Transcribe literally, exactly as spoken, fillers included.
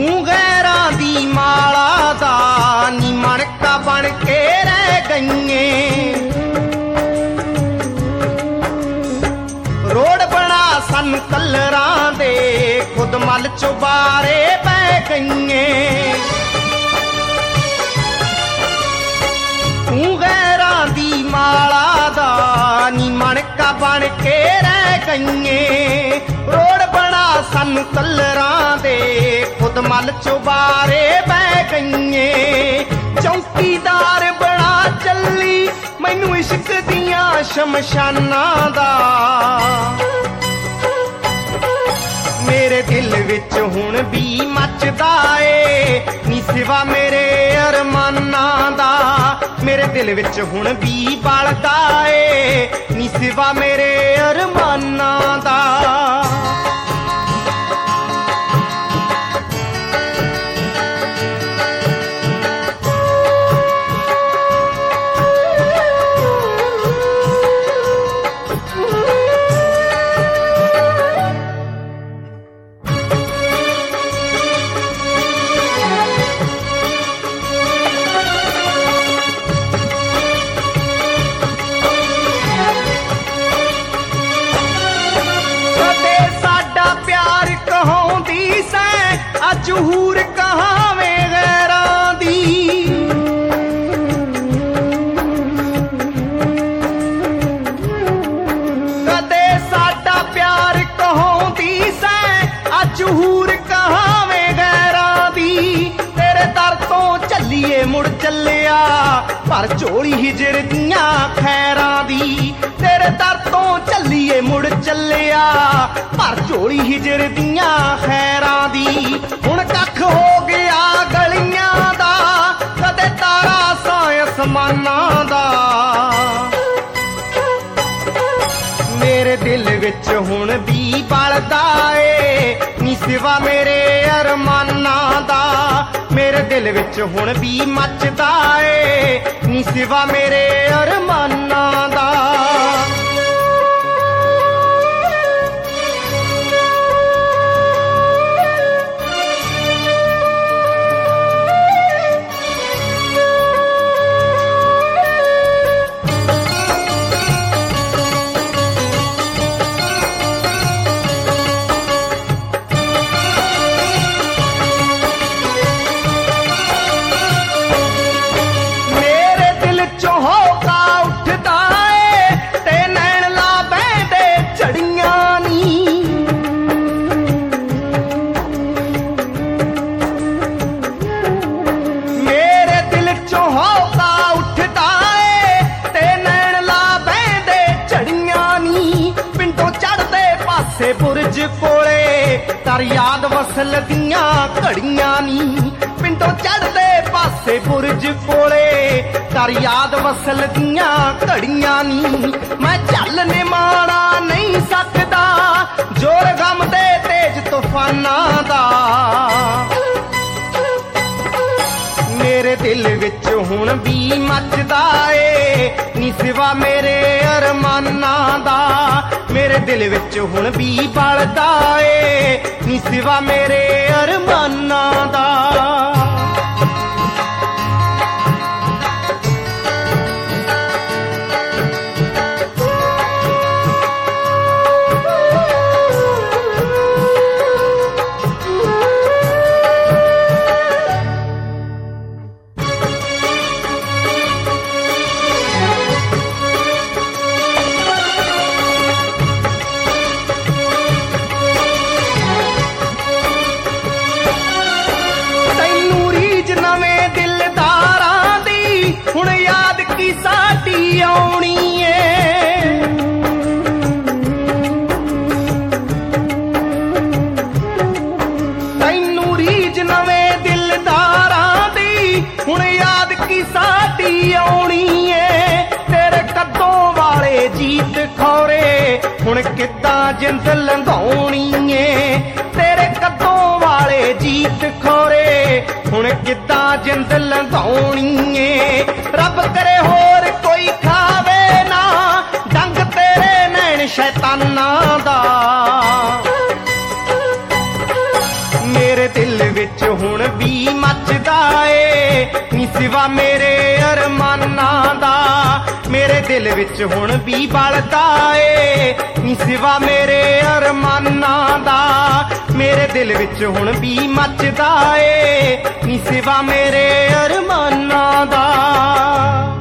ਤੂੰ ਗੈਰਾਂ ਦੀ ਮਾਲਾ ਦਾ ਨੀ ਮਣਕਾ ਬਣ ਕੇ ਰਹਿ ਗਈਏ। ਰੋਡ ਬਣਾ ਸਾਨੂੰ ਕਲਰਾਂ ਦੇ ਖੁਦ ਮੱਲ ਚੁਬਾਰੇ ਪੈ ਗਈਏ। ਤੂੰ ਗੈਰਾਂ ਦੀ ਮਾਲਾ ਦਾ ਨੀ ਮਣਕਾ ਬਣ ਕੇ ਰਹਿ ਗਈਏ। ਰੋਡ ਬਣਾ ਸਾਨੂੰ ਕਲਰਾਂ ਦੇ ਖੁਦ ਮੱਲ ਚੁਬਾਰੇ ਬਹਿ ਗਈਏ। ਚੌਕੀਦਾਰ ਬਣਾ ਚੱਲੀ ਮੈਨੂੰ ਇਸ਼ਕ ਦੀਆਂ ਸ਼ਮਸ਼ਾਨਾਂ ਦਾ। ਮੇਰੇ ਦਿਲ ਵਿੱਚ ਹੁਣ ਵੀ ਮੱਚਦਾ ਏ ਨੀ ਸਿਵਾ ਮੇਰੇ ਅਰਮਾਨਾਂ ਦਾ। ਮੇਰੇ ਦਿਲ ਵਿੱਚ ਹੁਣ ਵੀ ਬਲਦਾ ਏ ਨੀ ਸਿਵਾ ਮੇਰੇ ਅਰਮਾਨਾਂ ਦਾ। ਜ਼ਹੂਰ ਕਹਾਵੇਂ ਗੈਰਾਂ ਦੀ। ਕਦੇ ਸਾਡਾ ਪਿਆਰ ਕਹਾਉਂਦੀ ਸੈਂ ਅੱਜ ਜ਼ਹੂਰ ਕਹਾਵੇਂ ਗੈਰਾਂ ਦੀ। ਤੇਰੇ ਦਰ ਤੋਂ ਚੱਲੀਏ ਮੁੜ ਚੱਲਿਆ ਪਰ ਝੋਲੀ ਹਿਜਰ ਦੀਆਂ ਖੈਰਾਂ ਦੀ। ਤੇਰੇ ਦਰ ਤੋਂ ਚੱਲੀਏ ਮੁੜ ਚੱਲਿਆ ਪਰ ਝੋਲੀ ਹਿਜਰ ਦੀਆਂ ਖੈਰਾਂ ਦੀ। ਹੁਣ ਕੱਖ ਹੋ ਗਿਆ ਗਲੀਆਂ ਦਾ ਕਦੇ ਤਾਰਾ ਸਾਂ ਅਸਮਾਨਾਂ ਦਾ। ਮੇਰੇ ਦਿਲ ਵਿੱਚ ਹੁਣ ਵੀ ਬਲਦਾ ਏ ਨੀ ਸਿਵਾ ਮੇਰੇ ਅਰਮਾਨਾਂ ਦਾ। ਮੇਰੇ ਦਿਲ ਵਿੱਚ ਹੁਣ ਵੀ ਮੱਚਦਾ ਏ ਨੀ ਸਿਵਾ ਮੇਰੇ ਅਰਮਾਨਾਂ ਦਾ। ਬੁਰਜ ਕੋਲੇ ਤਰ ਯਾਦ ਵਸਲ ਦੀਆਂ ਘੜੀਆਂ ਨੀ। ਪਿੰਡੋਂ ਚੜ੍ਹਦੇ ਪਾਸੇ ਬੁਰਜ ਕੋਲੇ ਤਰ ਯਾਦ ਵਸਲ ਦੀਆਂ ਘੜੀਆਂ ਨੀ। ਮੈਂ ਚੱਲ ਨਿਮਾਣਾ ਨਹੀਂ ਸਕਦਾ ਜ਼ੋਰ ਗਮ ਦੇ ਤੇਜ ਤੂਫਾਨਾਂ ਦਾ। ਮੇਰੇ ਦਿਲ ਵਿੱਚ ਹੁਣ ਵੀ ਮੱਚਦਾ ਏ ਨੀ ਸਿਵਾ ਮੇਰੇ ਅਰਮਾਨਾਂ ਦਾ। ਮੇਰੇ ਦਿਲ ਵਿੱਚ ਹੁਣ ਵੀ ਬਲਦਾ ਏ ਨੀ ਸਿਵਾ ਮੇਰੇ ਅਰਮਾਨਾਂ ਦਾ। ਹੁਣ ਯਾਦ ਕੀ ਸਾਡੀ ਆਉਣੀ ਏ। ਤੈਨੂੰ ਰੀਝ ਨਵੇਂ ਦਿਲਦਾਰਾਂ ਦੀ ਹੁਣ ਯਾਦ ਕੀ ਸਾਡੀ ਆਉਣੀ ਏ। ਤੇਰੇ ਕੱਦੋਂ ਵਾਲੇ ਜੀਤ ਖੌਰੇ ਹੁਣ ਕਿੱਦਾਂ ਜਿੰਦ ਲੰਘਾਉਣੀ ਏ। ਤੇਰੇ ਕੱਦੋਂ ਵਾਲੇ ਜੀਤ ਖੌਰੇ ਹੁਣ ਕਿੱਦਾਂ ਜਿੰਦ ਲੰਘਾਉਣੀ ਏ। ਰੱਬ ਕਰੇ ਹੋਰ ਕੋਈ ਖਾਵੇ ਨਾ ਡੰਗ ਤੇਰੇ ਨੈਣ ਸ਼ੈਤਾਨਾਂ ਦਾ। ਮੇਰੇ ਦਿਲ ਵਿੱਚ ਵਿੱਚ ਹੁਣ ਵੀ ਮੱਚਦਾ ਏ ਨੀ ਸਿਵਾ ਮੇਰੇ ਅਰਮਾਨਾਂ ਦਾ। ਮੇਰੇ ਦਿਲ ਵਿੱਚ ਹੁਣ ਵੀ ਬਲਦਾ ਏ ਨੀ ਸਿਵਾ ਮੇਰੇ ਅਰਮਾਨਾਂ ਦਾ। ਮੇਰੇ ਦਿਲ ਵਿੱਚ ਹੁਣ ਵੀ ਮੱਚਦਾ ਏ ਨੀ ਸਿਵਾ ਮੇਰੇ ਅਰਮਾਨਾਂ ਦਾ।